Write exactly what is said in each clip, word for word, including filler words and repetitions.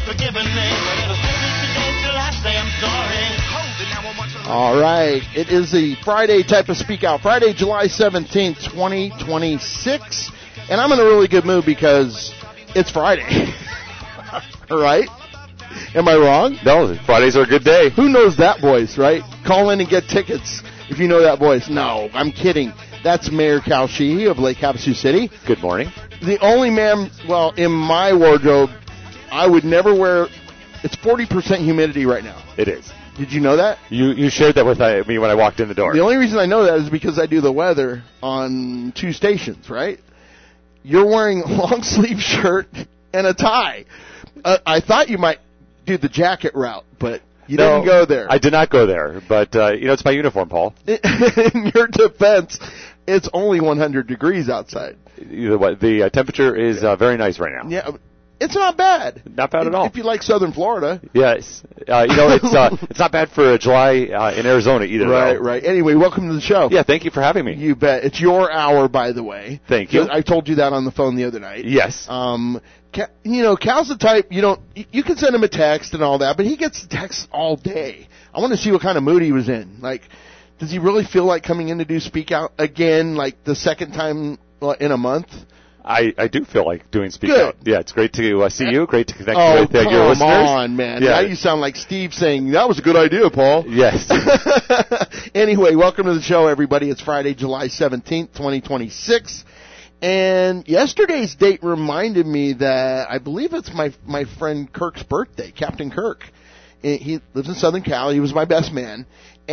forgiven me, but it'll still be today till I say I'm sorry. Hold it, now I want to... All right, it is the Friday type of Speak Out, Friday, July seventeenth, twenty twenty-six, and I'm in a really good mood because it's Friday. All right? Am I wrong? No, Fridays are a good day. Who knows that voice, right? Call in and get tickets if you know that voice. No, I'm kidding. That's Mayor Cal Sheehy of Lake Havasu City. Good morning. The only man, well, in my wardrobe, I would never wear, it's forty percent humidity right now. It is. Did you know that? You you shared that with uh, me when I walked in the door. The only reason I know that is because I do the weather on two stations, right? You're wearing a long sleeve shirt and a tie. Uh, I thought you might do the jacket route, but you no, didn't go there. I did not go there, but uh, you know, it's my uniform, Paul. In your defense, it's only one hundred degrees outside. The, the uh, temperature is uh, very nice right now. Yeah, it's not bad. Not bad at all. If you like Southern Florida. Yes. Uh, you know, it's uh, it's not bad for July uh, in Arizona either. Right, though. right. Anyway, welcome to the show. Yeah, thank you for having me. You bet. It's your hour, by the way. Thank you. I told you that on the phone the other night. Yes. Um, you know, Cal's the type, you don't, you can send him a text and all that, but he gets texts all day. I want to see what kind of mood he was in. Like, does he really feel like coming in to do Speak Out again, like the second time in a month? I, I do feel like doing Speak Good. Out. Yeah, it's great to uh, see you. Great to connect oh, with uh, your come listeners. on, man. Yeah. Now you sound like Steve saying, that was a good idea, Paul. Yes. Anyway, welcome to the show, everybody. It's Friday, July seventeenth, twenty twenty-six. And yesterday's date reminded me that I believe it's my my friend Kirk's birthday, Captain Kirk. He lives in Southern Cal. He was my best man.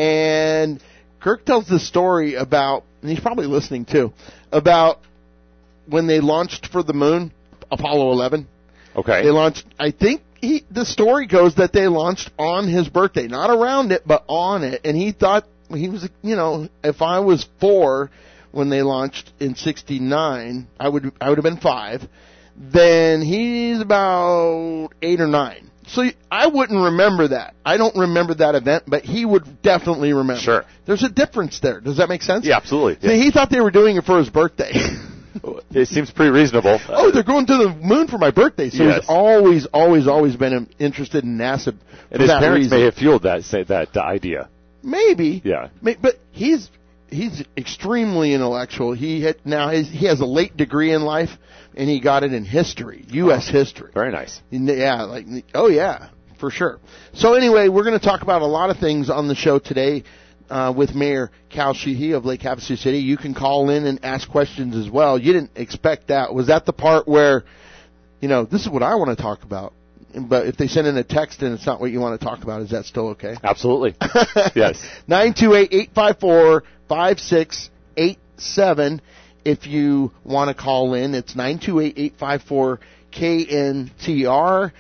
And Kirk tells this story about, and he's probably listening too, about when they launched for the moon, Apollo eleven. Okay. They launched, I think he, the story goes that they launched on his birthday, not around it, but on it. And he thought, he was, you know, if I was four when they launched in sixty-nine, I would, I would have been five. Then he's about eight or nine. So I wouldn't remember that. I don't remember that event, but he would definitely remember. Sure. There's a difference there. Does that make sense? Yeah, absolutely. See, Yeah. he thought they were doing it for his birthday. It seems pretty reasonable. Oh, they're going to the moon for my birthday. So Yes. he's always, always, always been interested in NASA. For And his that parents reason. may have fueled that say, that uh, idea. Maybe. Yeah. May- But he's he's extremely intellectual. He had, now his, he has a late degree in life, and he got it in history, U S history. Very nice. Yeah, like oh yeah, for sure. So anyway, we're going to talk about a lot of things on the show today uh, with Mayor Cal Sheehy of Lake Havasu City. You can call in and ask questions as well. You didn't expect that. Was that the part where, you know, this is what I want to talk about? But if they send in a text and it's not what you want to talk about, is that still okay? Absolutely. Yes. nine two eight, eight five four, five six eight seven. If you want to call in, it's nine two eight, eight five four, K N T R.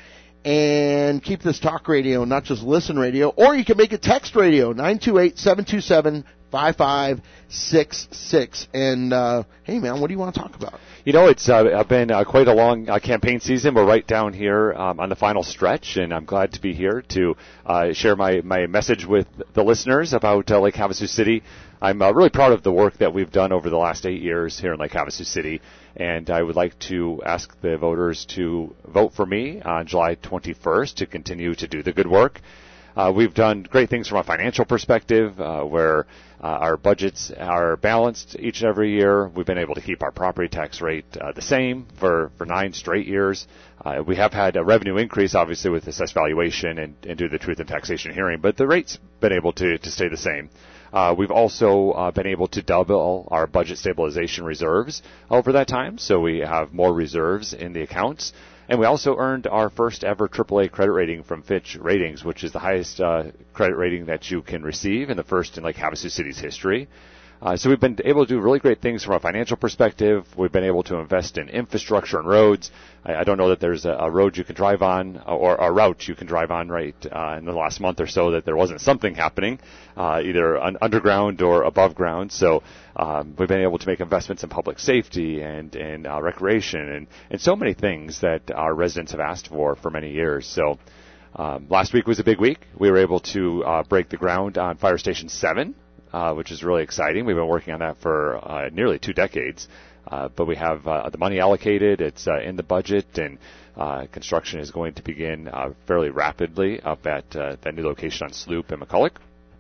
And keep this talk radio, not just listen radio. Or you can make it text radio, nine two eight, seven two seven, five five six six. And, uh, hey, man, what do you want to talk about? You know, it's uh, been uh, quite a long uh, campaign season. We're right down here um, on the final stretch, and I'm glad to be here to uh, share my, my message with the listeners about uh, Lake Havasu City. I'm uh, really proud of the work that we've done over the last eight years here in Lake Havasu City, and I would like to ask the voters to vote for me on July twenty-first to continue to do the good work. Uh, we've done great things from a financial perspective, uh, where uh, our budgets are balanced each and every year. We've been able to keep our property tax rate uh, the same for, for nine straight years. Uh, we have had a revenue increase, obviously, with assessed valuation and, and due to the truth in taxation hearing, but the rate's been able to, to stay the same. Uh, we've also uh, been able to double our budget stabilization reserves over that time, so we have more reserves in the accounts. And we also earned our first ever triple A credit rating from Fitch Ratings, which is the highest uh, credit rating that you can receive and the first in Lake Havasu City's history. Uh, so we've been able to do really great things from a financial perspective. We've been able to invest in infrastructure and roads. I, I don't know that there's a, a road you can drive on or a route you can drive on right uh, in the last month or so that there wasn't something happening, uh, either un- underground or above ground. So um, we've been able to make investments in public safety and, and uh, recreation and, and so many things that our residents have asked for for many years. So um, last week was a big week. We were able to uh, break the ground on Fire Station seven. Uh, which is really exciting. We've been working on that for uh, nearly two decades. Uh, but we have uh, the money allocated. It's uh, in the budget, and uh, construction is going to begin uh, fairly rapidly up at uh, that new location on Sloop and McCulloch.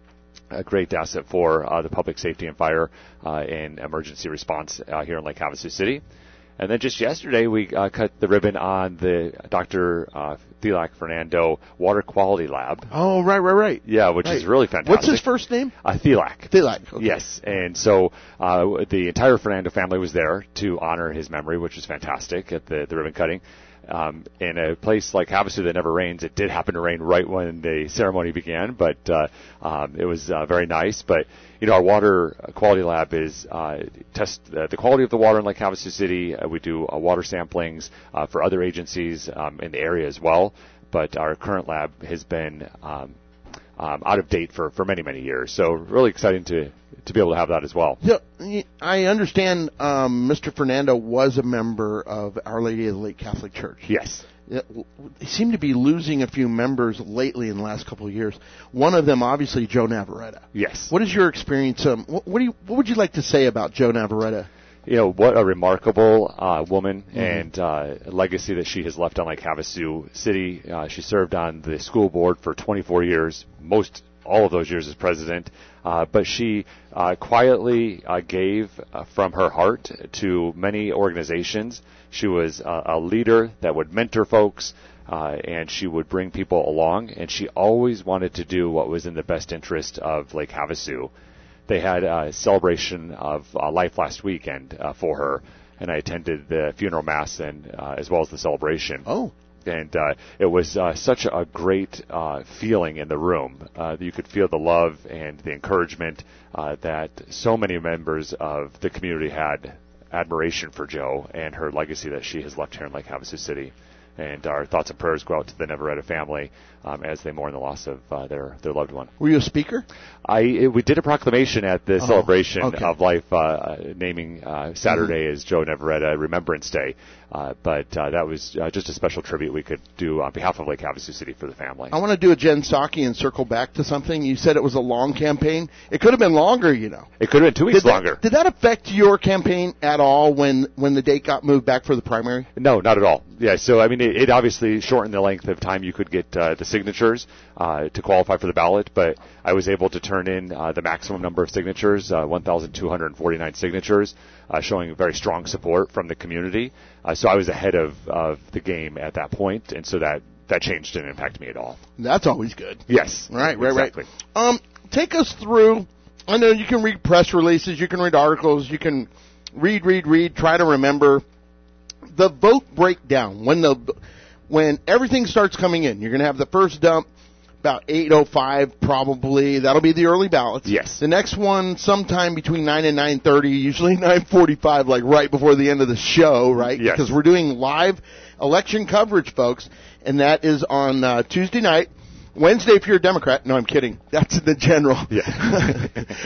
A great asset for uh, the public safety and fire uh, and emergency response uh, here in Lake Havasu City. And then just yesterday, we uh, cut the ribbon on the Doctor Uh, Thelac Fernando Water Quality Lab. Oh, right, right, right. Yeah, which right. is really fantastic. What's his first name? Uh, Thelac. Thelac. Okay. Yes, and so uh, the entire Fernando family was there to honor his memory, which was fantastic at the, the ribbon cutting. Um, in a place like Havasu that never rains, it did happen to rain right when the ceremony began, but uh, um, it was uh, very nice. But you know, our water quality lab is uh, test uh, the quality of the water in Lake Havasu City. Uh, we do uh, water samplings uh, for other agencies um, in the area as well. But our current lab has been um, um, out of date for, for many many years. So really exciting to to be able to have that as well. So, I understand um, Mister Fernando was a member of Our Lady of the Lake Catholic Church. Yes. They seem to be losing a few members lately in the last couple of years. One of them, obviously, Joe Navarrete. Yes. What is your experience? Um, what, what do you, what would you like to say about Joe Navarrete? You know, what a remarkable uh, woman mm-hmm. and uh, legacy that she has left on Lake Havasu City. Uh, she served on the school board for twenty-four years, most all of those years as president. Uh, but she uh, quietly uh, gave uh, from her heart to many organizations. She was uh, a leader that would mentor folks, uh, and she would bring people along. And she always wanted to do what was in the best interest of Lake Havasu. They had a celebration of uh, life last weekend uh, for her, and I attended the funeral mass and uh, as well as the celebration. Oh. And uh, it was uh, such a great uh, feeling in the room. Uh, you could feel the love and the encouragement uh, that so many members of the community had admiration for Joe and her legacy that she has left here in Lake Havasu City. And our thoughts and prayers go out to the Navarrete family um, as they mourn the loss of uh, their their loved one. Were you a speaker? I it, we did a proclamation at the oh, celebration okay. of life, uh, naming uh, Saturday mm-hmm. as Joe Navarrete Remembrance Day. Uh, but uh, that was uh, just a special tribute we could do on behalf of Lake Havasu City for the family. I want to do a Jen Psaki and circle back to something. You said it was a long campaign. It could have been longer, you know. It could have been two weeks did that, longer. Did that affect your campaign at all when, when the date got moved back for the primary? No, not at all. Yeah, so I mean, it, it obviously shortened the length of time you could get uh, the signatures uh, to qualify for the ballot, but I was able to turn in uh, the maximum number of signatures, uh, one thousand two hundred forty-nine signatures, uh, showing very strong support from the community. Uh, so I was ahead of, of the game at that point, and so that, that change didn't impact me at all. That's always good. Yes. Right, right, exactly. right. Um, take us through, I know you can read press releases, you can read articles, you can read, read, read, try to remember the vote breakdown. When the when everything starts coming in, you're going to have the first dump about eight oh five probably. That'll be the early ballots. Yes. The next one sometime between nine and nine thirty, usually nine forty-five, like right before the end of the show, right? Yes. Because we're doing live election coverage, folks, and that is on uh, Tuesday night. Wednesday if you're a Democrat. No, I'm kidding. That's in the general. Yeah.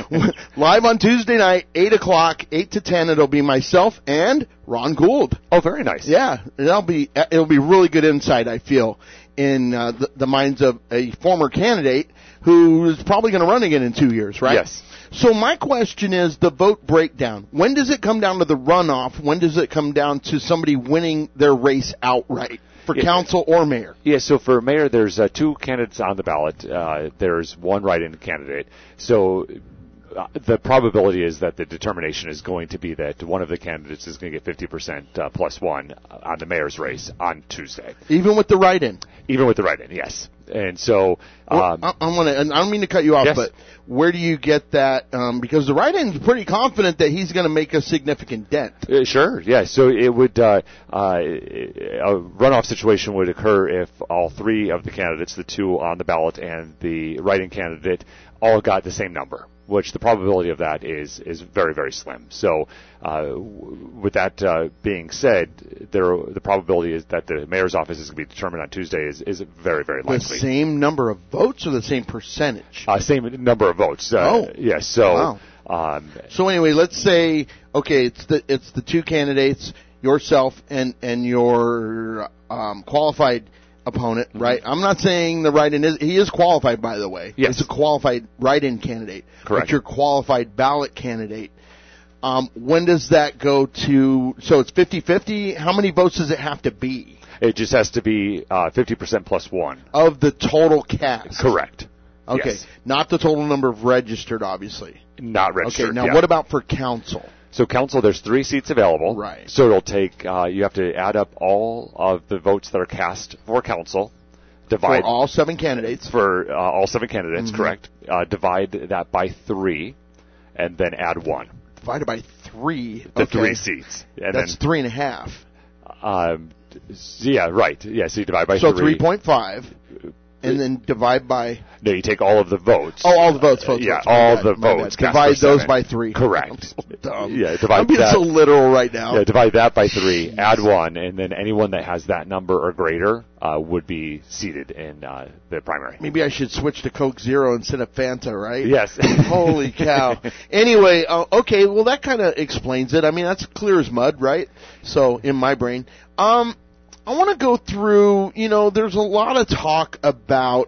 Live on Tuesday night, eight o'clock, eight to ten. It'll be myself and Ron Gould. Oh, very nice. Yeah, it'll be it'll be really good insight, I feel, in uh, the, the minds of a former candidate who is probably going to run again in two years, right? Yes. So my question is the vote breakdown. When does it come down to the runoff? When does it come down to somebody winning their race outright for yeah. council or mayor? Yeah, so for mayor, there's uh, two candidates on the ballot. Uh, there's one write-in candidate. So uh, the probability is that the determination is going to be that one of the candidates is going to get fifty percent uh, plus one on the mayor's race on Tuesday. Even with the write-in? Even with the write-in, yes. And so, um, well, I, I'm gonna, and I don't mean to cut you off, yes. but where do you get that? Um, because the write-in's pretty confident that he's going to make a significant dent. Uh, sure, yeah. So it would uh, uh, a runoff situation would occur if all three of the candidates, the two on the ballot and the write-in candidate, all got the same number, which the probability of that is is very, very slim. So uh, w- with that uh, being said, there the probability is that the mayor's office is going to be determined on Tuesday is, is very, very likely. The same number of votes or the same percentage? Uh, same number of votes. Uh, oh. Yes. Yeah, so, wow. Um, so anyway, let's say, okay, it's the it's the two candidates, yourself and, and your um, qualified opponent, mm-hmm. right? I'm not saying the write-in is, he is qualified, by the way. Yes. He's a qualified write-in candidate. Correct. But your qualified ballot candidate, Um, when does that go to, so it's fifty-fifty? How many votes does it have to be? It just has to be uh, fifty percent plus one. Of the total cast? Correct. Okay, Yes. not the total number of registered, obviously. Not registered. Okay, now yeah. what about for council? So council, there's three seats available. Right. So it'll take, uh, you have to add up all of the votes that are cast for council. Divide For all seven candidates? For uh, all seven candidates, Mm-hmm. correct. Uh, divide that by three, and then add one. Divided by three. The okay. three seats. And That's then, three and a half. Um, yeah, right. Yeah, so you divide by So three. three point five, and then divide by... No, you take all of the votes. Oh, all the votes, votes, Yeah, votes. all My the bad, my votes. bad. cast Divide for those seven. by three. Correct. I'm so dumb. Yeah, divide I'm being that. so literal right now. Yeah, divide that by three, add one, and then anyone that has that number or greater uh, would be seated in uh, the primary. Maybe I should switch to Coke Zero instead of Fanta, right? Yes. Holy cow. Anyway, uh, okay, well that kind of explains it. I mean, that's clear as mud, right? So, in my brain. Um, I want to go through, you know, there's a lot of talk about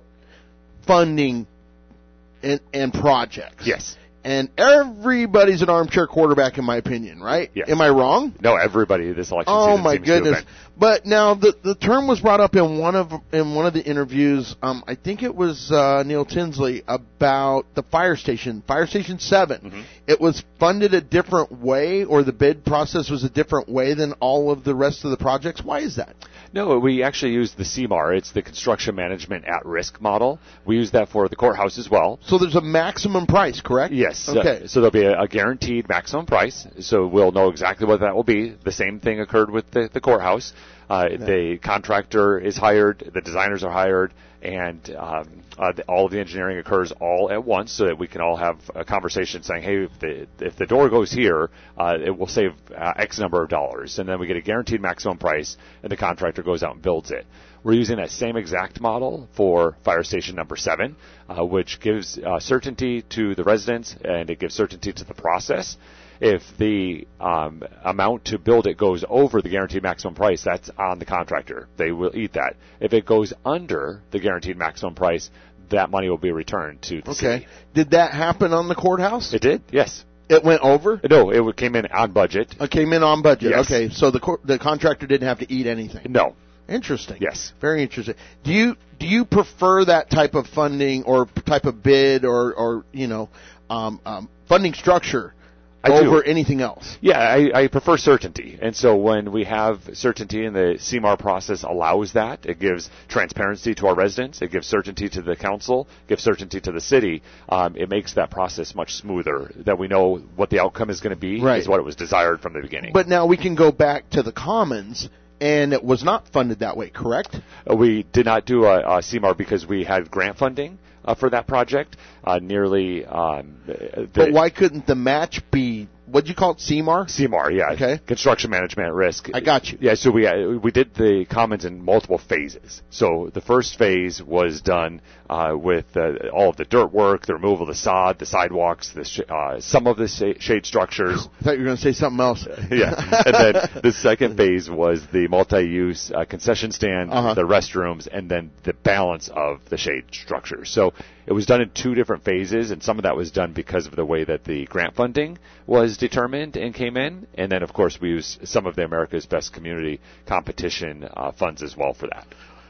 funding and, and projects. Yes. And everybody's an armchair quarterback, in my opinion, right? Yes. Am I wrong? No, everybody this election Oh season my seems to have goodness! been. But now the the term was brought up in one of in one of the interviews. Um, I think it was uh, Neil Tinsley about the fire station, Fire Station Seven. Mm-hmm. It was funded a different way, or the bid process was a different way than all of the rest of the projects. Why is that? No, we actually use the C M A R. It's the Construction Management at Risk model. We use that for the courthouse as well. So there's a maximum price, correct? Yes. Okay. Uh, so there'll be a, a guaranteed maximum price. So we'll know exactly what that will be. The same thing occurred with the, the courthouse. Uh, yeah. The contractor is hired, the designers are hired, and um, uh, the, all of the engineering occurs all at once, so that we can all have a conversation saying, "Hey, if the if the door goes here, uh, it will save uh, X number of dollars," and then we get a guaranteed maximum price, and the contractor goes out and builds it. We're using that same exact model for Fire Station Number Seven, uh, which gives uh, certainty to the residents and it gives certainty to the process. If the um, amount to build it goes over the guaranteed maximum price, that's on the contractor. They will eat that. If it goes under the guaranteed maximum price, that money will be returned to the okay. city. Did that happen on the courthouse? It did, yes. It went over? No, it came in on budget. It came in on budget. Yes. Okay, so the co- the contractor didn't have to eat anything. No. Interesting. Yes. Very interesting. Do you do you prefer that type of funding or type of bid or or you know um, um, funding structure I over do. anything else? Yeah, I, I prefer certainty. And so when we have certainty and the C M A R process allows that, it gives transparency to our residents, it gives certainty to the council, gives certainty to the city, um, it makes that process much smoother, that we know what the outcome is going to be, Right. is what it was desired from the beginning. But now we can go back to the Commons, and it was not funded that way, correct? Uh, we did not do a, a C M A R because we had grant funding uh, for that project. Uh, nearly. Um, the But why couldn't the match be, what'd you call it, C M A R? C M A R, yeah. Okay. Construction Management at Risk. I got you. Yeah, so we uh, we did the Commons in multiple phases. So the first phase was done uh, with uh, all of the dirt work, the removal of the sod, the sidewalks, the sh- uh, some of the sh- shade structures. I thought you were going to say something else. Yeah. And then the second phase was the multi-use uh, concession stand, Uh-huh. the restrooms, and then the balance of the shade structures. So it was done in two different phases, and some of that was done because of the way that the grant funding was determined and came in. And then, of course, we use some of the America's Best Community Competition uh, funds as well for that.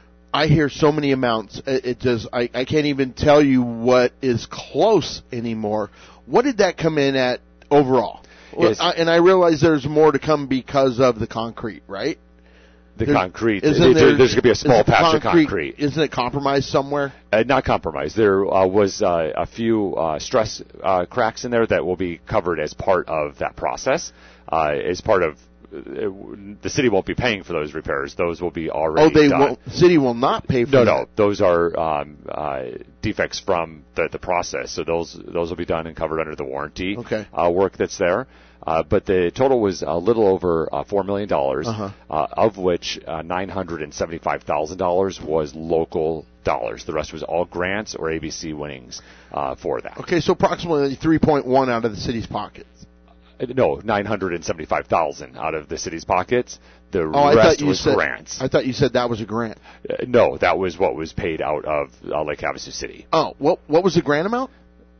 I hear so many amounts. It, it just I, I can't even tell you what is close anymore. What did that come in at overall? Well, Yes. I, and I realize there's more to come because of the concrete, right? The There- concrete, isn't there- there- there's going to be a small is the patch of concrete. Isn't it compromised somewhere? Uh, not compromised. There uh, was uh, a few uh, stress uh, cracks in there that will be covered as part of that process. Uh, as part of uh, the city won't be paying for those repairs; those will be already Oh, they done. won't. The city will not pay for No, that. no, those are um, uh, defects from the, the process. So those those will be done and covered under the warranty Okay. uh, work that's there. Uh, but the total was a little over uh, four million dollars, Uh-huh. uh, of which uh, nine hundred and seventy-five thousand dollars was local dollars. The rest was all grants or A B C winnings uh, for that. Okay, so approximately three point one out of the city's pockets. Uh, No, nine hundred and seventy-five thousand out of the city's pockets. The Oh, I thought rest you was said grants. I thought you said that was a grant. Uh, no, that was what was paid out of uh, Lake Havasu City. Oh, what what was the grant amount?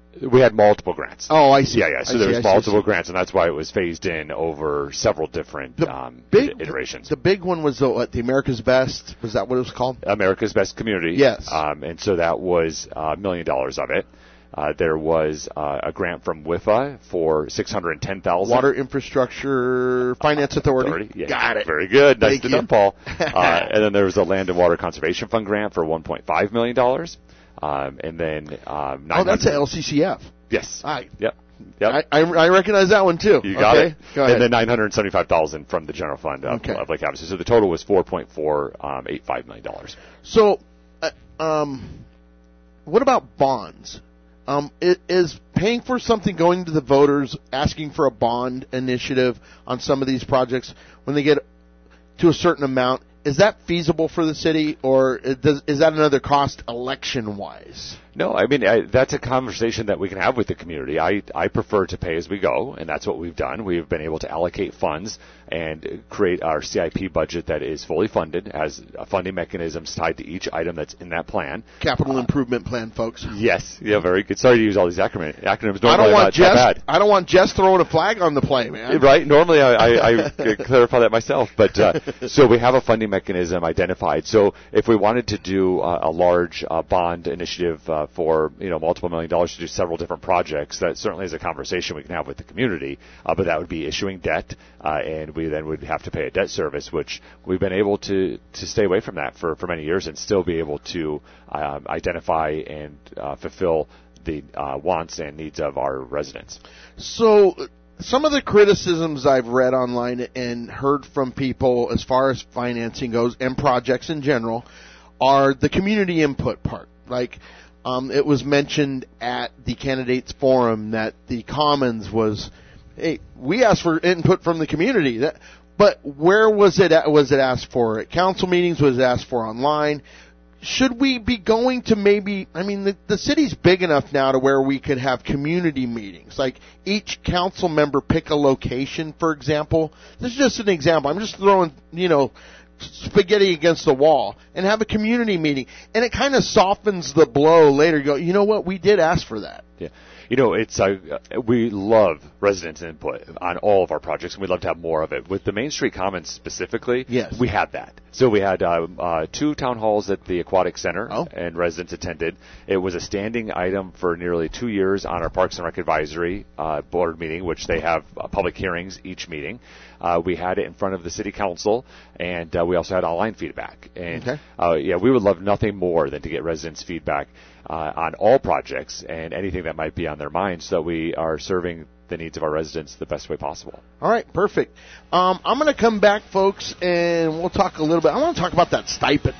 We had multiple grants. Oh, I see. Yeah, yeah. So I there see, was I see, multiple I see. grants, and that's why it was phased in over several different The um, big iterations. The big one was the, what, the America's Best. Was that what it was called? America's Best Community. Yes. Um, and so that was a million dollars of it. Uh, there was uh, a grant from W I F A for six hundred ten thousand dollars. Water Infrastructure Finance Authority. Authority. Yeah, Got it. Very good. Nice Thank to you. done, Paul. uh, and then there was a Land and Water Conservation Fund grant for one point five million dollars. Um, and then um, Oh, that's a L C C F. Yes. Hi. Yep. Yep. I, I, I recognize that one too. You got okay. it. Go ahead. And then nine hundred seventy-five thousand dollars from the general fund of, Okay. of Lake Havasu. So the total was four point four eight five million dollars. So, uh, um, what about bonds? Um, i- is paying for something going to the voters, asking for a bond initiative on some of these projects when they get to a certain amount, is that feasible for the city, or it does, is that another cost election-wise? No, I mean, I, that's a conversation that we can have with the community. I, I prefer to pay as we go, and that's what we've done. We've been able to allocate funds and create our C I P budget that is fully funded, has funding mechanisms tied to each item that's in that plan. Capital Uh, Improvement Plan, folks. Yes, yeah, very good. Sorry to use all these acronyms. Acronyms I normally don't are want not Jess. that bad. I don't want Jess throwing a flag on the play, man. Right. Normally, I, I, I clarify that myself. But uh, so we have a funding mechanism identified. So if we wanted to do uh, a large uh, bond initiative uh, for you know multiple million dollars to do several different projects, that certainly is a conversation we can have with the community. Uh, but that would be issuing debt, uh, and we then would have to pay a debt service, which we've been able to to stay away from that for for many years and still be able to um, identify and uh, fulfill the uh, wants and needs of our residents. So, some of the criticisms I've read online and heard from people as far as financing goes and projects in general are the community input part. Like, um, it was mentioned at the candidates forum that the Commons was, hey, we asked for input from the community. That, but where was it? At, was it asked for at council meetings? Was it asked for online? Should we be going to maybe, I mean, the, the city's big enough now to where we could have community meetings. Like, each council member pick a location, for example. This is just an example. I'm just throwing, you know, spaghetti against the wall and have a community meeting. And it kind of softens the blow later. You go, you know what? We did ask for that. Yeah. You know, it's uh, we love residents' input on all of our projects, and we'd love to have more of it. With the Main Street Commons specifically, yes, we had that. So we had uh, uh, two town halls at the Aquatic Center, oh. and residents attended. It was a standing item for nearly two years on our Parks and Rec Advisory uh, Board meeting, which they have uh, public hearings each meeting. Uh, we had it in front of the City Council, and uh, we also had online feedback. And okay. uh, yeah, we would love nothing more than to get residents' feedback Uh, on all projects and anything that might be on their minds, so that we are serving the needs of our residents the best way possible. All right, perfect. Um, I'm going to come back, folks, and we'll talk a little bit. I want to talk about that stipend.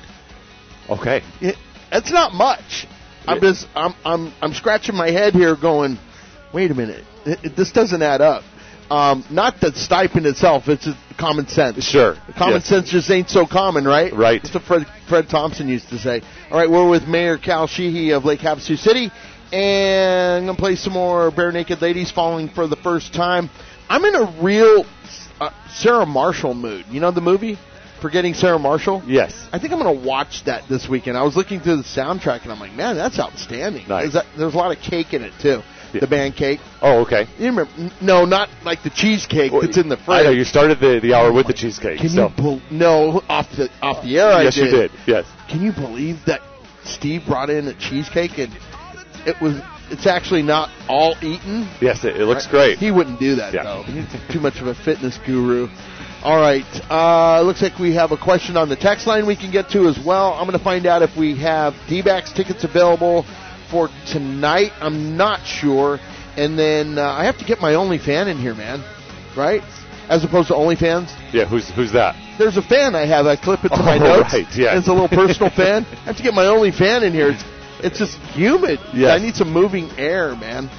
Okay, It, it's not much. I'm just I'm I'm I'm scratching my head here, going, wait a minute, it, it, this doesn't add up. Um, not the stipend itself; it's just common sense. Sure, common yes. sense just ain't so common, right? Right. That's what Fred, Fred Thompson used to say. All right, we're with Mayor Cal Sheehy of Lake Havasu City, and I'm going to play some more Bare Naked Ladies Falling for the first time. I'm in a real uh, Sarah Marshall mood. You know the movie Forgetting Sarah Marshall? Yes. I think I'm going to watch that this weekend. I was looking through the soundtrack, and I'm like, man, that's outstanding. Nice. There's, that, there's a lot of cake in it, too. Yeah. The band cake. Oh, okay. You remember? n- No, not like the cheesecake Well, that's in the fridge. I know you started the, the hour with the cheesecake. Can so. you bel no off the off the air? Yes, I did. you did. Yes. Can you believe that Steve brought in a cheesecake and it was? It's actually not all eaten. Yes, it, it looks Right? great. He wouldn't do that Yeah. though. He's too much of a fitness guru. All right. Uh, looks like we have a question on the text line we can get to as well. I'm going to find out if we have D-backs tickets available for tonight. I'm not sure. And then uh, I have to get my OnlyFan in here, man. Right? As opposed to OnlyFans. Yeah, who's who's that? There's a fan I have. I clip it to Oh, my notes. right, yeah. It's a little personal fan. I have to get my OnlyFan in here. It's, it's just humid. Yes. I need some moving air, man.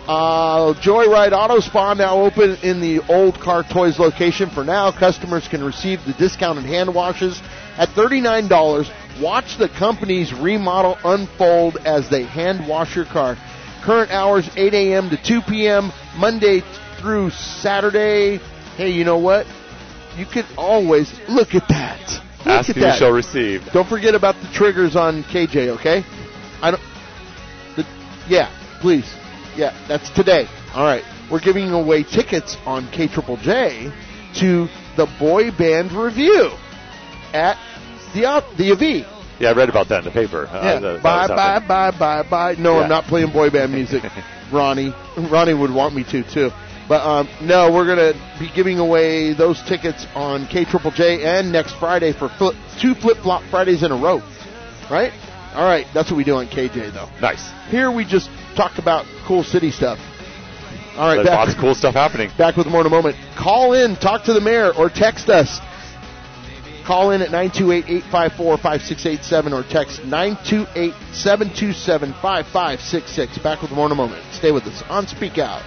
Uh, Joyride Auto Spa now open in the Old Car Toys location. For now, customers can receive the discounted hand washes at thirty-nine dollars. Watch the company's remodel unfold as they hand wash your car. Current hours eight a.m. to two p.m. Monday through Saturday. Hey, you know what? You can always look at that. Look Ask at and you that. shall receive. Don't forget about the triggers on K J, okay? I don't. The, yeah, please. Yeah, that's today. All right. We're giving away tickets on K Triple J to the Boy Band Review at the uh, the A V. Yeah, I read about that in the paper. Uh, Yeah. that- that bye, was bye, happening. bye, bye, bye. No, Yeah. I'm not playing boy band music. Ronnie. Ronnie would want me to, too. But, um, no, we're going to be giving away those tickets on K Triple J and next Friday for flip, two Flip-Flop Fridays in a row. Right? All right. That's what we do on K J, though. Nice. Here we just talk about cool city stuff. All right, There's back, lots of cool stuff happening. back with more in a moment. Call in, talk to the mayor, or text us. Call in at nine two eight, eight five four, five six eight seven or text nine two eight, seven two seven, five five six six. Back with more in a moment. Stay with us on Speak Out.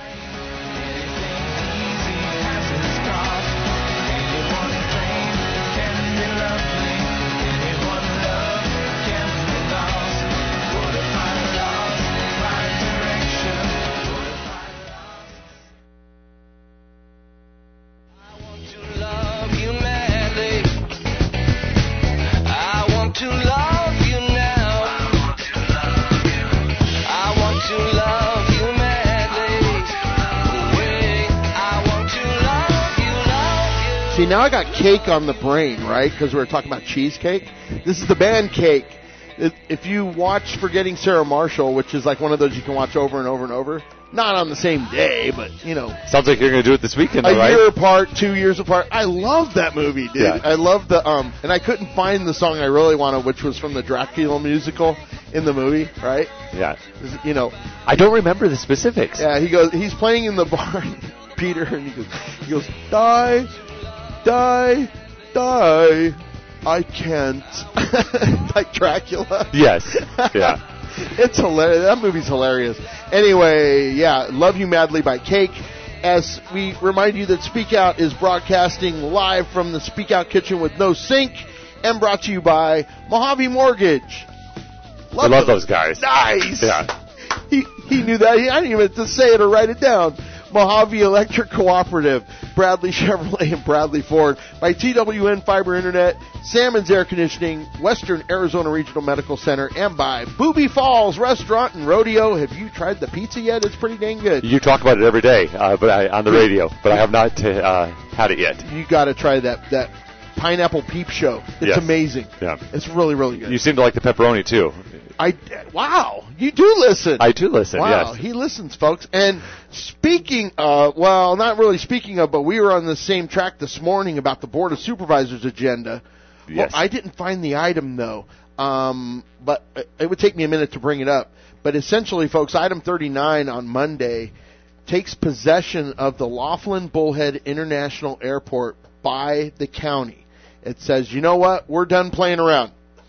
See, now I got cake on the brain, right? Because we were talking about cheesecake. This is the band Cake. If if you watch Forgetting Sarah Marshall, which is like one of those you can watch over and over and over, not on the same day, but, you know, Sounds like you're going to do it this weekend, a though, right? year apart, two years apart. I love that movie, dude. Yeah. I love the, um, and I couldn't find the song I really wanted, which was from the Dracula musical in the movie, right? Yeah. You know, I don't remember the specifics. yeah, he goes, he's playing in the bar, Peter, and he goes, he goes, die, die, die, I can't. Like Dracula. Yes. Yeah. It's hilarious. That movie's hilarious. Anyway, yeah, Love You Madly by Cake. As we remind you that Speak Out is broadcasting live from the Speak Out kitchen with no sink and brought to you by Mojave Mortgage. I love them. those guys. Nice. Yeah. He, he knew that. He, I didn't even have to say it or write it down. Mojave Electric Cooperative, Bradley Chevrolet and Bradley Ford, by T W N Fiber Internet, Salmon's Air Conditioning, Western Arizona Regional Medical Center, and by Booby Falls Restaurant and Rodeo. Have you tried the pizza yet? It's pretty dang good. You talk about it every day, uh, but I, on the radio, but I have not uh, had it yet. You got to try that that pineapple peep show. It's Yes. amazing. Yeah. It's really really good. You seem to like the pepperoni too. I wow, you do listen. I do listen. Wow, Yes. he listens, folks. And speaking of, well, not really speaking of, but we were on the same track this morning about the Board of Supervisors agenda. Yes. Well, I didn't find the item, though, um, but it would take me a minute to bring it up. But essentially, folks, item thirty-nine on Monday takes possession of the Laughlin Bullhead International Airport by the county. It says, you know what, we're done playing around.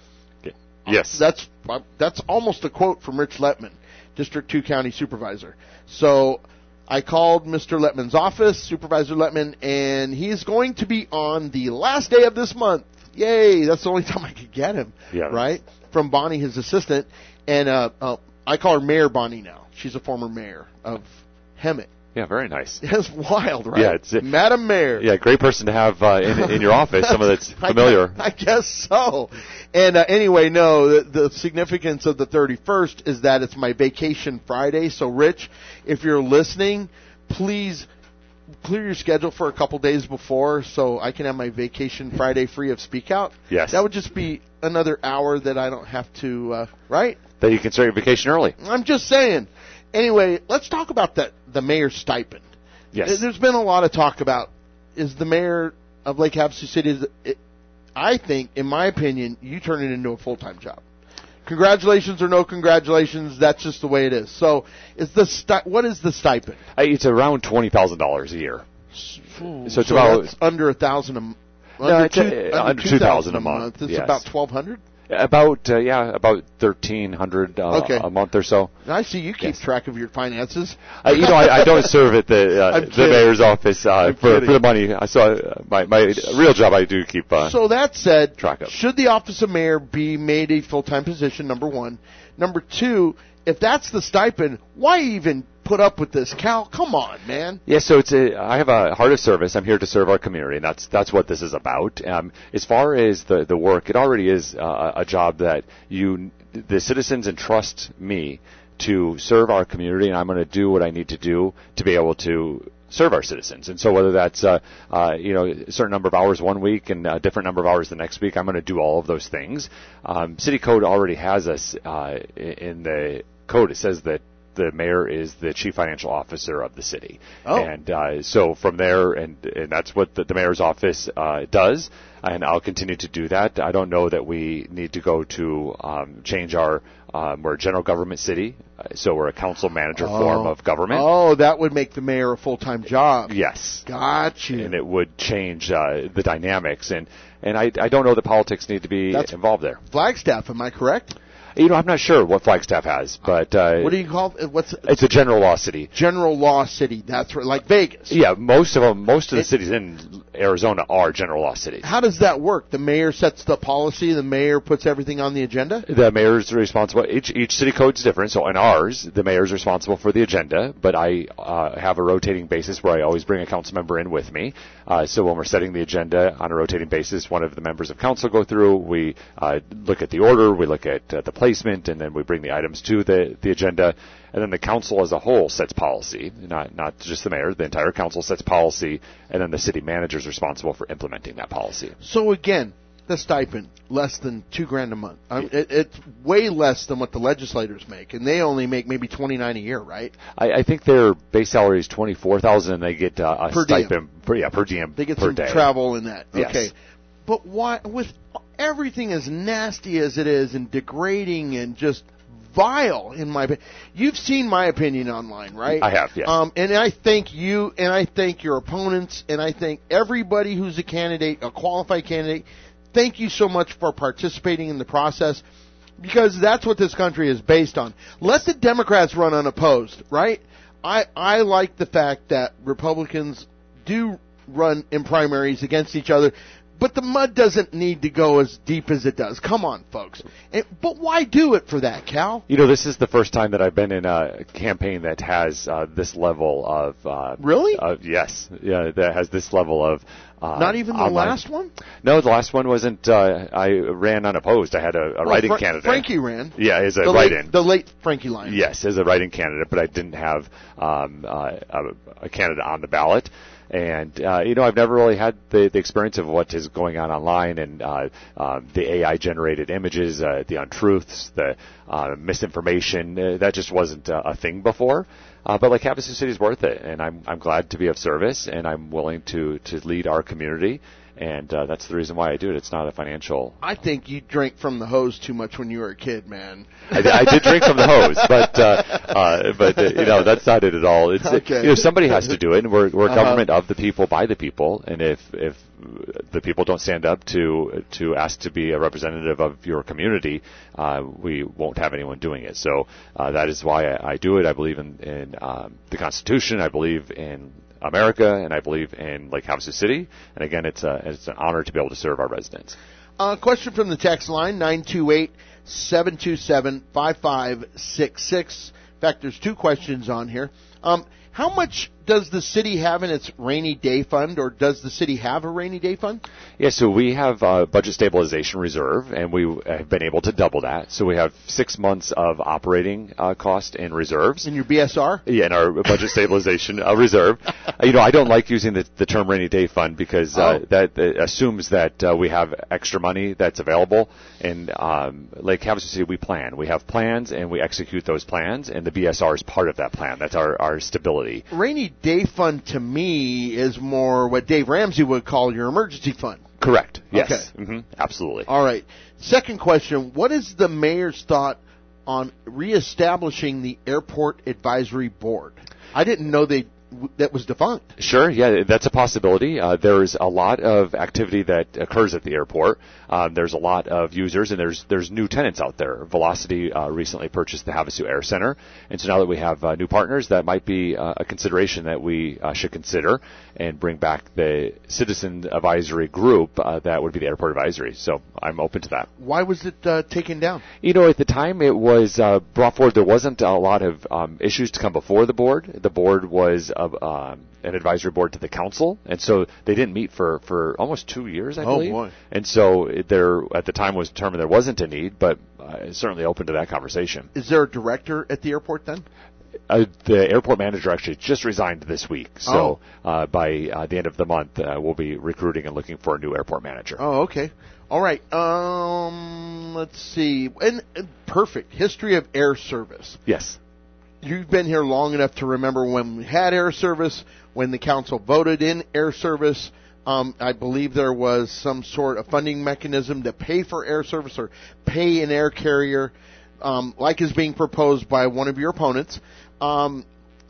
Yes. That's that's almost a quote from Rich Letman, District two County Supervisor. So I called Mister Letman's office, Supervisor Letman, and he's going to be on the last day of this month. Yay! That's the only time I could get him. Yeah. Right? From Bonnie, his assistant. And uh, uh, I call her Mayor Bonnie now. She's a former mayor of Hemet. Yeah, very nice. It's wild, right? Yeah, it's- Madam Mayor. Yeah, great person to have uh, in, in your office, someone that's I familiar. guess, I guess so. And uh, anyway, no, the, the significance of the thirty-first is that it's my vacation Friday. So, Rich, if you're listening, please clear your schedule for a couple days before so I can have my vacation Friday free of Speak Out. Yes. That would just be another hour that I don't have to, uh, right? That you can start your vacation early. I'm just saying. Anyway, let's talk about that, the mayor's stipend. Yes. There's been a lot of talk about, is the mayor of Lake Havasu City, is it, I think, in my opinion, you turn it into a full-time job. Congratulations or no congratulations, that's just the way it is. So, is the sti- what is the stipend? Uh, It's around twenty thousand dollars a year. Ooh, So it's about- that's under a thousand a month. No, it's, uh, under two thousand a month, It's yes. about twelve hundred. About uh, yeah, about thirteen hundred uh, Okay. a month or so. I see you keep Yes. track of your finances. Uh, you know, I, I don't serve at the uh, I'm the kidding. mayor's office uh, I'm for kidding. for the money. I saw uh, my my real job. I do keep. Uh, So that said, track of. should the office of mayor be made a full-time position, number one? Number two, if that's the stipend, why even put up with this, Cal? Come on, man. Yeah, so it's a, I have a heart of service. I'm here to serve our community, and that's that's what this is about. Um, as far as the the work, it already is uh, a job that you, the citizens, entrust me to serve our community, and I'm going to do what I need to do to be able to serve our citizens. And so whether that's uh, uh, you know a certain number of hours one week and a different number of hours the next week, I'm going to do all of those things. Um, City Code already has us uh, in the code. It says that the mayor is the chief financial officer of the city. Oh. And uh, so from there, and, and that's what the, the mayor's office uh, does, and I'll continue to do that. I don't know that we need to go to um, change our, um, we're a general government city, so we're a council manager Oh. form of government. Oh, that would make the mayor a full-time job. Yes. Got you. And it would change uh, the dynamics. And, and I, I don't know that politics need to be That's involved there. Flagstaff, am I correct? You know, I'm not sure what Flagstaff has, but uh, What do you call it? What's it's a general law city. general law city? That's right, like Vegas. Yeah, most of them, most of the It- cities in Arizona are general law cities. How does that work? The mayor sets the policy. The mayor puts everything on the agenda. The mayor's responsible. Each each city code's different. So in ours, the mayor's responsible for the agenda, but I uh, have a rotating basis where I always bring a council member in with me. Uh, so when we're setting the agenda on a rotating basis, one of the members of council go through. We uh, look at the order, we look at uh, the placement, and then we bring the items to the the agenda. And then the council as a whole sets policy, not not just the mayor. The entire council sets policy, and then the city manager is responsible for implementing that policy. So again, the stipend less than two grand a month. Um, it, it's way less than what the legislators make, and they only make maybe twenty nine a year, right? I, I think their base salary is twenty four thousand, and they get uh, a Per diem. stipend per yeah per diem They get per some day. travel in that. Yes. Okay, but why with everything as nasty as it is and degrading and just vile in my opinion. You've seen my opinion online, right? I have, yes. Um, and I thank you, and I thank your opponents, and I thank everybody who's a candidate, a qualified candidate. Thank you so much for participating in the process, because that's what this country is based on. Let the Democrats run unopposed, right? I I like the fact that Republicans do run in primaries against each other. But the mud doesn't need to go as deep as it does. Come on, folks. And, but why do it for that, Cal? You know, this is the first time that I've been in a campaign that has uh, this level of uh, Really? Uh, yes, yeah, that has this level of. Uh, Not even the online. last one? No, the last one wasn't. Uh, I ran unopposed. I had a, a Well, write-in Fra- candidate. Frankie ran. Yeah, as a the write-in. Late, the late Frankie Lyon. Yes, as a write-in candidate, but I didn't have um, uh, a, a candidate on the ballot. And, uh, you know, I've never really had the, the experience of what is going on online and uh, uh, the A I-generated images, uh, the untruths, the uh, misinformation. Uh, that just wasn't uh, a thing before. Uh, but, like, Havasu City is worth it, and I'm I'm glad to be of service, and I'm willing to, to lead our community. And uh, that's the reason why I do it. It's not a financial. I think you drank from the hose too much when you were a kid, man. I, I did drink from the hose, but uh, uh, but uh, you know that's not it at all. It's Okay. you know somebody has to do it, and we're we're Uh-huh. government of the people, by the people, and if if the people don't stand up to to ask to be a representative of your community, uh, we won't have anyone doing it. So uh, that is why I, I do it. I believe in in um, the Constitution. I believe in America, and I believe in Lake Havasu City. And again, it's a it's an honor to be able to serve our residents. Uh, question from the text line, nine two eight, seven two seven, five five six six. In fact, there's two questions on here. Um, how much does the city have in its rainy day fund, or does the city have a rainy day fund? Yeah, so we have a budget stabilization reserve, and we have been able to double that. So we have six months of operating uh, cost in reserves. In your B S R? Yeah, in our budget stabilization uh, reserve. Uh, you know, I don't like using the, the term rainy day fund because uh, Oh. that uh, assumes that uh, we have extra money that's available. And um, Lake Havasu City, we plan. We have plans, and we execute those plans, and the B S R is part of that plan. That's our, our stability. Rainy day fund to me is more what Dave Ramsey would call your emergency fund. Correct. Yes. Okay. hmm Absolutely. All right. Second question, what is the mayor's thought on reestablishing the airport advisory board? I didn't know they that was defunct. Sure, yeah, that's a possibility. Uh, there's a lot of activity that occurs at the airport. Um, there's a lot of users, and there's there's new tenants out there. Velocity uh, recently purchased the Havasu Air Center, and so now that we have uh, new partners, that might be uh, a consideration that we uh, should consider and bring back the citizen advisory group uh, that would be the airport advisory. So I'm open to that. Why was it uh, taken down? You know, at the time it was uh, brought forward, there wasn't a lot of um, issues to come before the board. The board was uh, um, an advisory board to the council, and so they didn't meet for, for almost two years, I Oh, believe. boy. And so it- there, at the time, was determined there wasn't a need, but uh, certainly open to that conversation. Is there a director at the airport then? Uh, the airport manager actually just resigned this week, so Oh. uh, by uh, the end of the month, uh, we'll be recruiting and looking for a new airport manager. Oh, okay. All right. Um, let's see. And, and perfect history of air service. Yes. You've been here long enough to remember when we had air service, when the council voted in air service. Um, I believe there was some sort of funding mechanism to pay for air service or pay an air carrier, um, like is being proposed by one of your opponents. Um,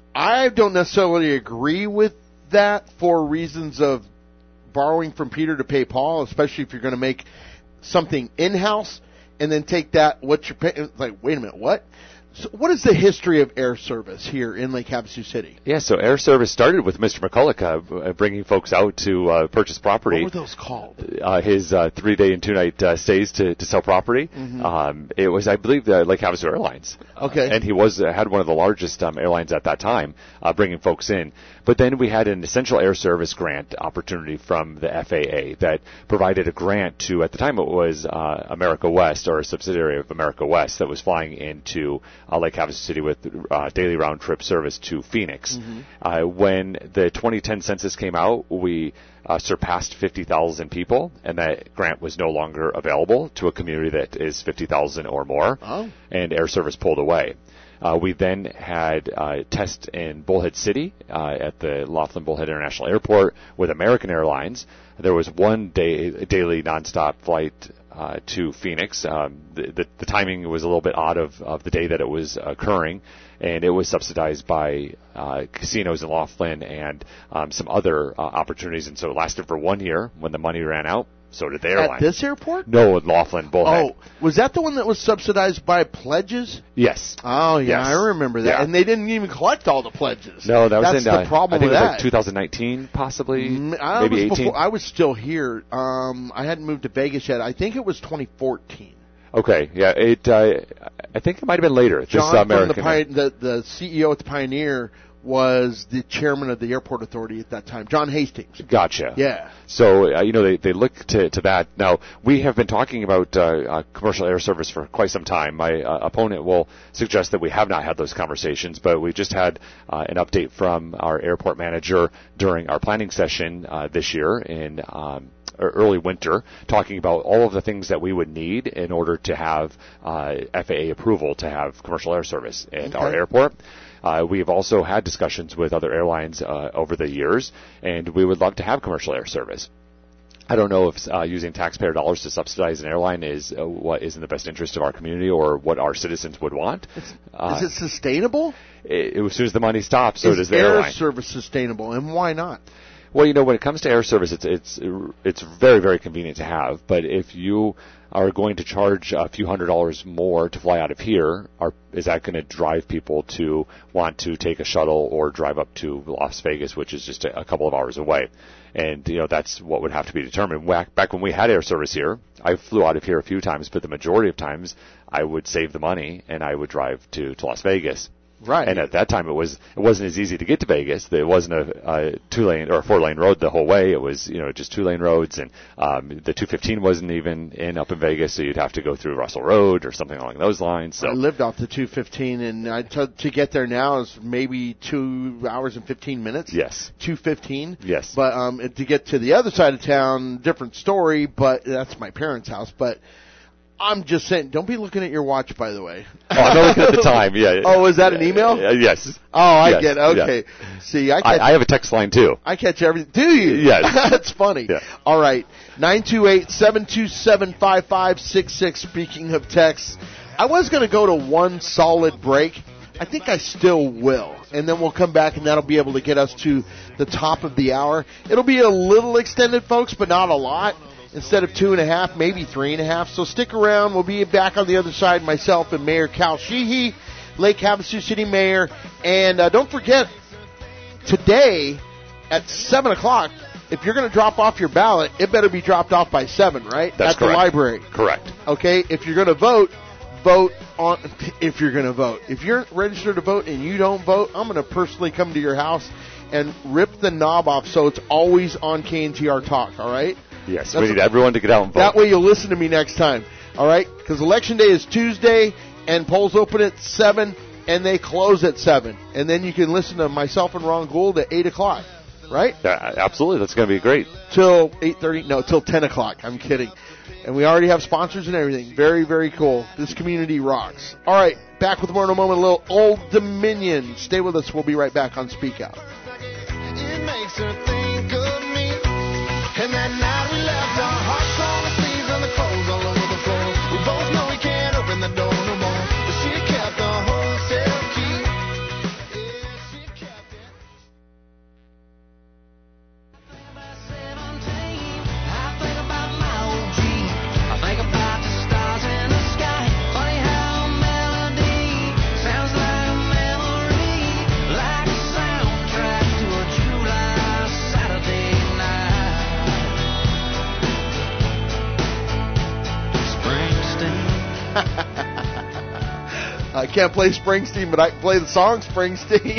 I don't necessarily agree with that for reasons of borrowing from Peter to pay Paul, especially if you're going to make something in-house and then take that, what you're paying. It's like, wait a minute, what? So what is the history of air service here in Lake Havasu City? Yeah, so air service started with Mister McCulloch uh, bringing folks out to uh, purchase property. What were those called? Uh, his uh, three-day and two-night uh, stays to, to sell property. Mm-hmm. Um, it was, I believe, the Lake Havasu Airlines. Okay. Uh, and he was uh, had one of the largest um, airlines at that time, uh, bringing folks in. But then we had an essential air service grant opportunity from the F A A that provided a grant to, at the time it was uh, America West, or a subsidiary of America West, that was flying into uh, Lake Havasu City with uh, daily round-trip service to Phoenix. Mm-hmm. Uh, when the twenty ten census came out, we uh, surpassed fifty thousand people, and that grant was no longer available to a community that is fifty thousand or more, Oh. and air service pulled away. Uh, we then had uh, test in Bullhead City uh, at the Laughlin Bullhead International Airport with American Airlines. There was one day daily nonstop flight uh, to Phoenix. Um, the, the, the timing was a little bit odd of, of the day that it was occurring, and it was subsidized by uh, casinos in Laughlin and um, some other uh, opportunities. And so it lasted for one year. When the money ran out, so did the airline. At this airport? No, at Laughlin Bullhead. Oh, was that the one that was subsidized by pledges? Yes. Oh, yeah, Yes. I remember that. Yeah. And they didn't even collect all the pledges. No, that was That's in the uh, problem I think with it was that. like two thousand nineteen, possibly, Mm, I maybe was eighteen. Before, I was still here. Um, I hadn't moved to Vegas yet. I think it was twenty fourteen. Okay, yeah, it. Uh, I think it might have been later. This John uh, from the, American. Pi- the the C E O at the Pioneer was the chairman of the airport authority at that time, John Hastings. Gotcha. Yeah. So, uh, you know, they, they look to, to that. Now, we have been talking about uh, uh, commercial air service for quite some time. My uh, opponent will suggest that we have not had those conversations, but we just had uh, an update from our airport manager during our planning session uh, this year in um, early winter, talking about all of the things that we would need in order to have uh, F A A approval to have commercial air service at Okay. our airport. Uh, we've also had discussions with other airlines uh, over the years, and we would love to have commercial air service. I don't know if uh, using taxpayer dollars to subsidize an airline is uh, what is in the best interest of our community or what our citizens would want. Uh, Is it sustainable? it, as soon as the money stops, so Is does the air airline. service sustainable, and why not? Well, you know, when it comes to air service, it's it's it's very, very convenient to have. But if you are going to charge a few hundred dollars more to fly out of here, are, is that going to drive people to want to take a shuttle or drive up to Las Vegas, which is just a, a couple of hours away? And, you know, that's what would have to be determined. Back, back when we had air service here, I flew out of here a few times, but the majority of times I would save the money and I would drive to, to Las Vegas. Right. And at that time, it was it wasn't as easy to get to Vegas. It wasn't a, a two lane or a four lane road the whole way. It was you know just two lane roads, and um, the two fifteen wasn't even in up in Vegas, so you'd have to go through Russell Road or something along those lines. So I lived off the two fifteen, and I t- to get there now is maybe two hours and fifteen minutes. yes, two fifteen. yes, But um, to get to the other side of town, different story. But that's my parents' house. But I'm just saying, don't be looking at your watch, by the way. oh, I'm not looking at the time. Yeah. Oh, is that an email? Uh, yes. Oh, I Yes, get it. Okay. See, I catch, I, I have a text line too. I catch everything. Do you? Yes. That's funny. Yeah. All right. nine two eight, seven two seven, five five six six. Speaking of texts, I was going to go to one solid break. I think I still will. And then we'll come back, and that'll be able to get us to the top of the hour. It'll be a little extended, folks, but not a lot. Instead of two and a half, maybe three and a half. So stick around. We'll be back on the other side, myself and Mayor Cal Sheehy, Lake Havasu City Mayor. And uh, don't forget, today at seven o'clock, if you're going to drop off your ballot, it better be dropped off by seven, right? That's at correct. the library. Correct. Okay? If you're going to vote, vote on, if you're going to vote. If you're registered to vote and you don't vote, I'm going to personally come to your house and rip the knob off so it's always on K N T R Talk, all right? Yes. That's we need a- everyone to get out and vote. That way you'll listen to me next time. All right? Because Election Day is Tuesday, and polls open at seven, and they close at seven. And then you can listen to myself and Ron Gould at eight o'clock, right? Yeah, absolutely. That's going to be great. Till eight thirty. No, till ten o'clock. I'm kidding. And we already have sponsors and everything. Very, very cool. This community rocks. All right, back with more in a moment. A little Old Dominion. Stay with us. We'll be right back on Speak Out. It makes her think of me. And that night we left our hearts on the sleeves and the clothes all over the floor. We both know we can't open the door no more. But she kept the wholesale key. Yeah, she kept it. I think about my old G. I think about the stars in the sky. Funny how a melody sounds like a memory, like a soundtrack to a July Saturday night. Springsteen. I can't play Springsteen, but I can play the song Springsteen.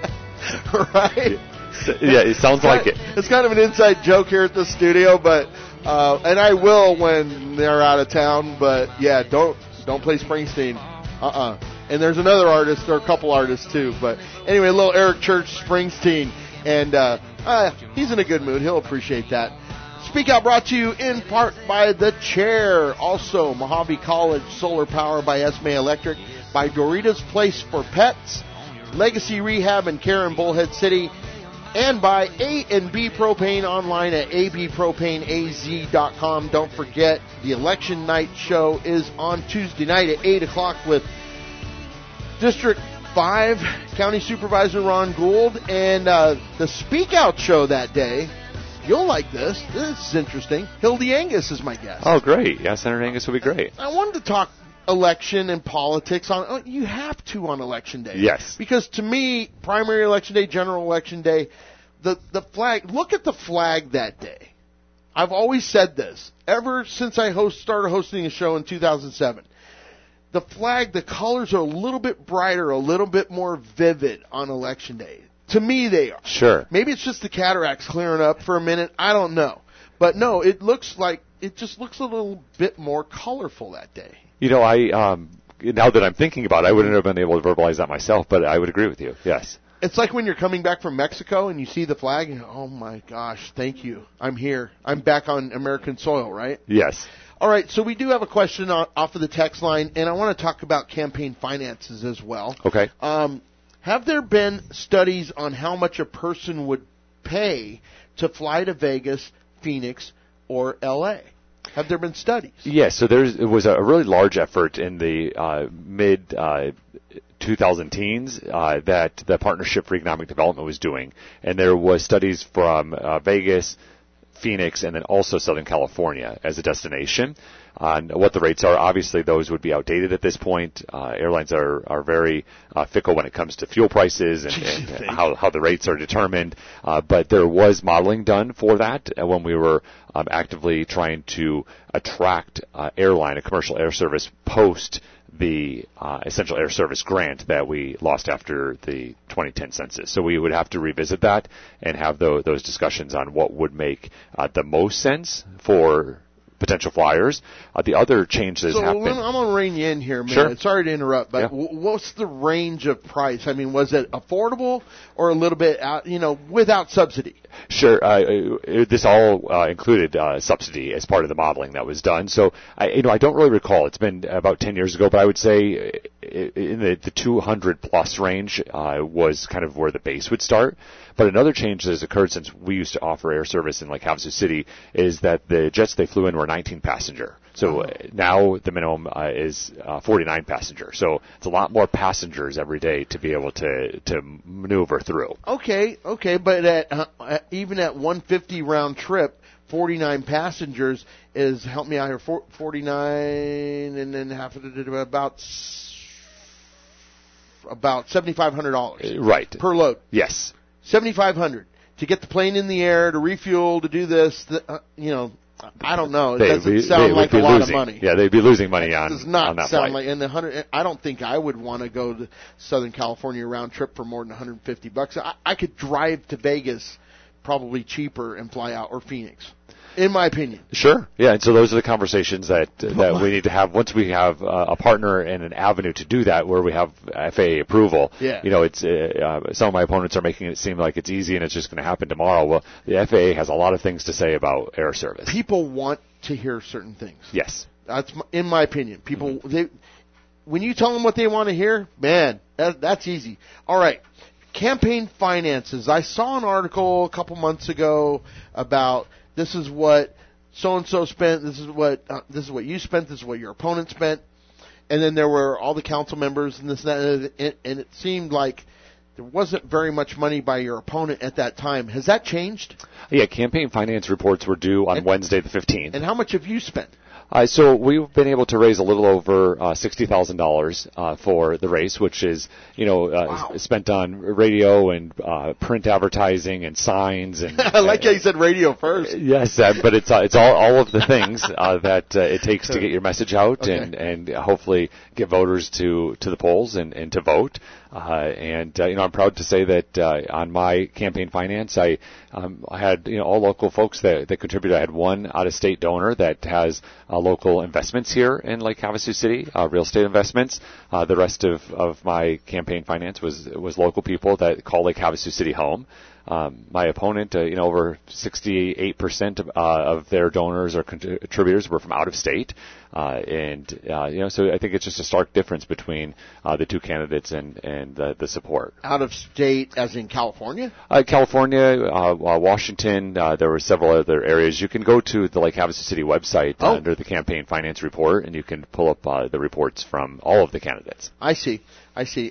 Right? Yeah, it sounds like it. It's kind of an inside joke here at the studio, but uh, and I will when they're out of town. But yeah, don't don't play Springsteen. Uh-uh. And there's another artist, or a couple artists too. But anyway, a little Eric Church Springsteen, and uh, uh, he's in a good mood. He'll appreciate that. Speak Out brought to you in part by The Chair. Also, Mojave College Solar Power by Esme Electric, by Dorita's Place for Pets, Legacy Rehab and Care in Bullhead City, and by A and B Propane online at a b propane a z dot com. Don't forget, the election night show is on Tuesday night at eight o'clock with District five County Supervisor Ron Gould, and uh, the Speak Out show that day. You'll like this. This is interesting. Hildy Angus is my guest. Oh, great. Yeah, Senator Angus will be great. I wanted to talk election and politics on. Oh, you have to on election day. Yes. Because to me, primary election day, general election day, the the flag. Look at the flag that day. I've always said this ever since I host started hosting a show in two thousand seven. The flag, the colors are a little bit brighter, a little bit more vivid on election day. To me, they are. Sure. Maybe it's just the cataracts clearing up for a minute. I don't know. But no, it looks like, it just looks a little bit more colorful that day. You know, I um, now that I'm thinking about it, I wouldn't have been able to verbalize that myself, but I would agree with you. Yes. It's like when you're coming back from Mexico and you see the flag and, oh my gosh, thank you. I'm here. I'm back on American soil, right? Yes. All right, so we do have a question off of the text line, and I want to talk about campaign finances as well. Okay. Um, have there been studies on how much a person would pay to fly to Vegas, Phoenix, or L A? Have there been studies? Yes, so there's, it was a really large effort in the uh, mid uh, two thousand teens uh, that the Partnership for Economic Development was doing, and there was studies from uh, Vegas, Phoenix, and then also Southern California as a destination on what the rates are. Obviously, those would be outdated at this point. Uh, airlines are, are very uh, fickle when it comes to fuel prices and, and how, how the rates are determined. Uh, but there was modeling done for that when we were um, actively trying to attract uh, airline, a commercial air service, post the uh, Essential Air Service grant that we lost after the twenty ten census. So we would have to revisit that and have the, those discussions on what would make uh, the most sense for potential flyers. Uh, the other change that has so happened... I'm going to rein you in here a minute. Sure. Sorry to interrupt, but Yeah. w- what's the range of price? I mean, was it affordable or a little bit, out, you know, without subsidy? Sure. Uh, it, this all uh, included uh, subsidy as part of the modeling that was done. So, I, you know, I don't really recall. It's been about ten years ago, but I would say in the, the two hundred plus range uh, was kind of where the base would start. But another change that has occurred since we used to offer air service in Lake Havasu City is that the jets they flew in were nineteen passenger. So uh, now the minimum uh, is uh, forty-nine passenger. So it's a lot more passengers every day to be able to, to maneuver through. Okay, okay, but at, uh, even at one hundred fifty round trip, forty-nine passengers is, help me out here, forty-nine and then half of it, about about seventy-five hundred dollars. Right. Per load. Yes. seventy-five hundred dollars to get the plane in the air, to refuel, to do this, the, uh, you know, I don't know. It they, doesn't they, sound they like a be lot losing. of money. Yeah, they'd be losing money on, it does not on that sound flight. like, and the hundred. I don't think I would want to go to Southern California round trip for more than one hundred fifty bucks. I, I could drive to Vegas, probably cheaper, and fly out, or Phoenix. in my opinion. Sure. Yeah, and so those are the conversations that that we need to have once we have uh, a partner and an avenue to do that, where we have F A A approval. Yeah. You know, it's uh, uh, some of my opponents are making it seem like it's easy and it's just going to happen tomorrow. Well, the F A A has a lot of things to say about air service. People want to hear certain things. Yes. That's my, in my opinion. People, they, when you tell them what they want to hear, man, that, that's easy. All right. Campaign finances. I saw an article a couple months ago about this is what so and so spent. This is what uh, this is what you spent. This is what your opponent spent. And then there were all the council members and this and that, and, and it seemed like there wasn't very much money by your opponent at that time. Has that changed? Yeah, campaign finance reports were due on and, Wednesday the fifteenth. And how much have you spent? Uh, so we've been able to raise a little over uh, sixty thousand dollars uh, for the race, which is, you know, uh, wow. spent on radio and uh, print advertising and signs. And I like how you said radio first. Uh, yes, uh, but it's uh, it's all all of the things uh, that uh, it takes to get your message out okay. and and hopefully get voters to to the polls and, and to vote. Uh, and, uh, you know, I'm proud to say that uh, on my campaign finance, I, um, I had, you know, all local folks that, that contributed. I had one out-of-state donor that has uh, local investments here in Lake Havasu City, uh, real estate investments. Uh, the rest of, of my campaign finance was was local people that call Lake Havasu City home. Um, my opponent, uh, you know, over sixty-eight percent of, uh, of their donors or contributors were from out of state. Uh, and, uh, you know, so I think it's just a stark difference between uh, the two candidates and, and uh, the support. Out of state, as in California? Uh, California, uh, uh, Washington, uh, there were several other areas. You can go to the Lake Havasu City website oh. uh, under the campaign finance report, and you can pull up uh, the reports from all of the candidates. I see. I see.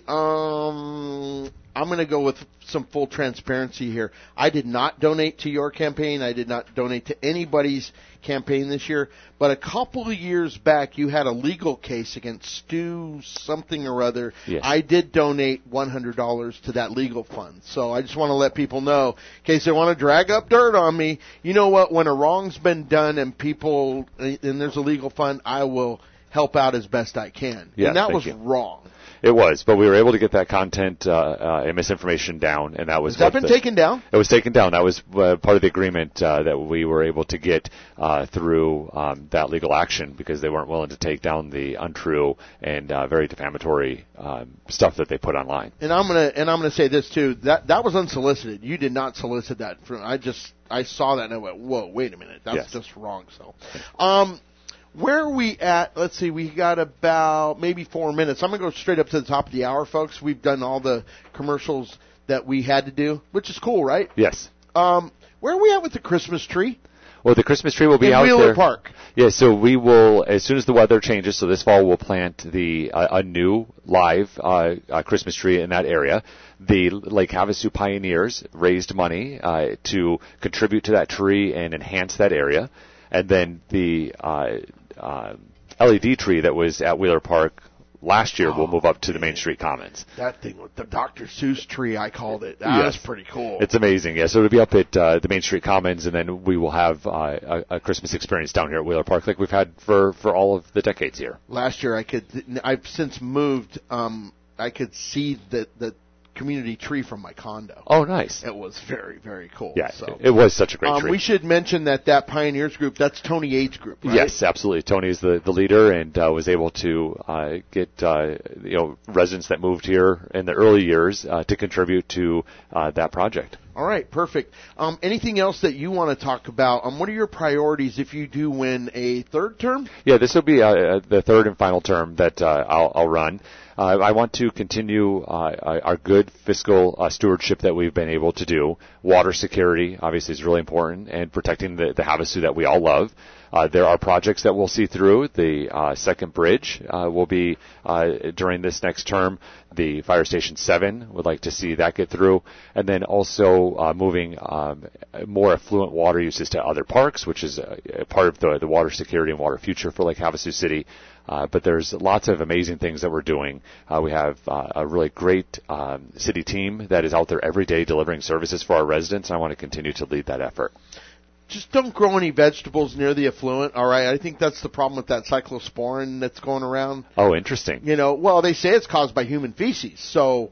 Um, I'm going to go with some full transparency here. I did not donate to your campaign. I did not donate to anybody's campaign this year. But a couple of years back, you had a legal case against Stu something or other. Yes. I did donate one hundred dollars to that legal fund. So I just want to let people know, in case they want to drag up dirt on me, you know what? When a wrong's been done and people, and there's a legal fund, I will help out as best I can. Yeah, and that thank was you. wrong. It was, but we were able to get that content uh, uh, and misinformation down, and that was Has that what been the, taken down? It was taken down. That was uh, part of the agreement uh, that we were able to get uh, through um, that legal action because they weren't willing to take down the untrue and uh, very defamatory um, stuff that they put online. And I'm gonna and I'm gonna say this too. That that was unsolicited. You did not solicit that. From, I just I saw that and I went, whoa, wait a minute, that's Yes. just wrong. So, um. Where are we at? Let's see. We got about maybe four minutes. I'm going to go straight up to the top of the hour, folks. We've done all the commercials that we had to do, which is cool, right? Yes. Um, where are we at with the Christmas tree? Well, the Christmas tree will be in out Wheeler there. Park. Yeah, so we will, as soon as the weather changes, so this fall we'll plant the uh, a new live uh, uh, Christmas tree in that area. The Lake Havasu Pioneers raised money uh, to contribute to that tree and enhance that area. And then the uh, uh, L E D tree that was at Wheeler Park last year oh, will move up to the Main Street Commons. That thing with the Doctor Seuss tree, I called it. That Yes. was pretty cool. It's amazing. Yeah, so it'll be up at uh, the Main Street Commons, and then we will have uh, a, a Christmas experience down here at Wheeler Park like we've had for, for all of the decades here. Last year, I could. I've since moved. Um, I could see the the community tree from my condo. Oh, nice. It was very, very cool. Yeah, so. it was such a great um, tree. We should mention that that Pioneers group, that's Tony Ade's group, right? Yes, absolutely. Tony is the, the leader and uh, was able to uh, get uh, you know residents that moved here in the early years uh, to contribute to uh, that project. All right, perfect. Um, anything else that you want to talk about? Um, what are your priorities if you do win a third term? Yeah, this will be uh, the third and final term that uh, I'll, I'll run. Uh, I want to continue uh, our good fiscal uh, stewardship that we've been able to do. Water security, obviously, is really important, and protecting the, the Havasu that we all love. Uh, there are projects that we'll see through. The uh, second bridge uh, will be uh, during this next term. The Fire Station seven, would like to see that get through. And then also uh, moving um, more affluent water uses to other parks, which is a, a part of the, the water security and water future for Lake Havasu City. Uh, but there's lots of amazing things that we're doing. Uh, we have uh, a really great um, city team that is out there every day delivering services for our residents, and I want to continue to lead that effort. Just don't grow any vegetables near the affluent, all right? I think that's the problem with that cyclosporin that's going around. Oh, interesting. You know, well, they say it's caused by human feces, so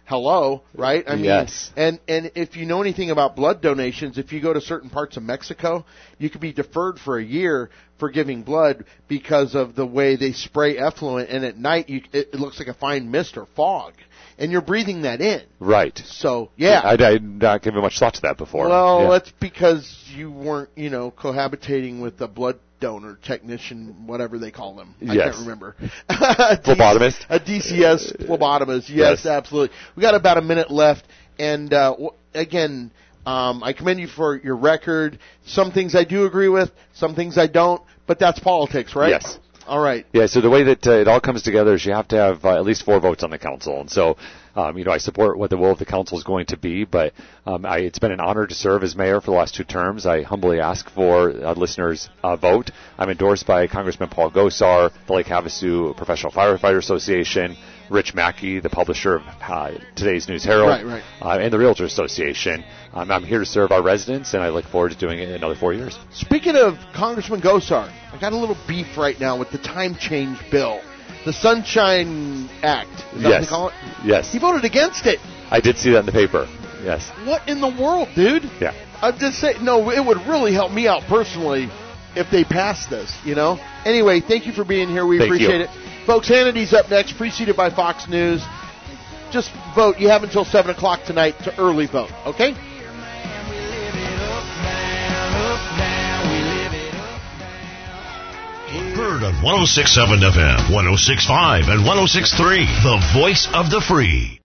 hello, right? I mean, Yes. and and if you know anything about blood donations, if you go to certain parts of Mexico, you could be deferred for a year for giving blood because of the way they spray effluent, and at night you, it, it looks like a fine mist or fog, and you're breathing that in. Right. So yeah, I I not given much thought to that before. well, Yeah. that's because you weren't, you know, cohabitating with a blood donor technician, whatever they call them. I Yes. can't remember. A D- Phlebotomist? A D C S phlebotomist. Yes, Yes. absolutely. We got about a minute left, and uh, w- again, um, I commend you for your record. Some things I do agree with, some things I don't, but that's politics, right? Yes. All right. Yeah, so the way that uh, it all comes together is you have to have uh, at least four votes on the council. And so, um, you know, I support what the will of the council is going to be, but um, I, it's been an honor to serve as mayor for the last two terms. I humbly ask for uh, listeners' uh, vote. I'm endorsed by Congressman Paul Gosar, the Lake Havasu Professional Firefighter Association, Rich Mackey, the publisher of uh, today's News Herald, Right, right. Uh, and the Realtor Association. Um, I'm here to serve our residents, and I look forward to doing it in another four years. Speaking of Congressman Gosar, I got a little beef right now with the time change bill, the Sunshine Act. Is that what Yes. they call it? Yes. He voted against it. I did see that in the paper. Yes. What in the world, dude? Yeah. I'm just saying, no, it would really help me out personally if they passed this, you know? Anyway, thank you for being here. We Thank appreciate you. it. Folks, Hannity's up next, preceded by Fox News. Just vote. You have until seven o'clock tonight to early vote, okay? Heard on one oh six point seven F M, one oh six point five, and one oh six point three, the voice of the free.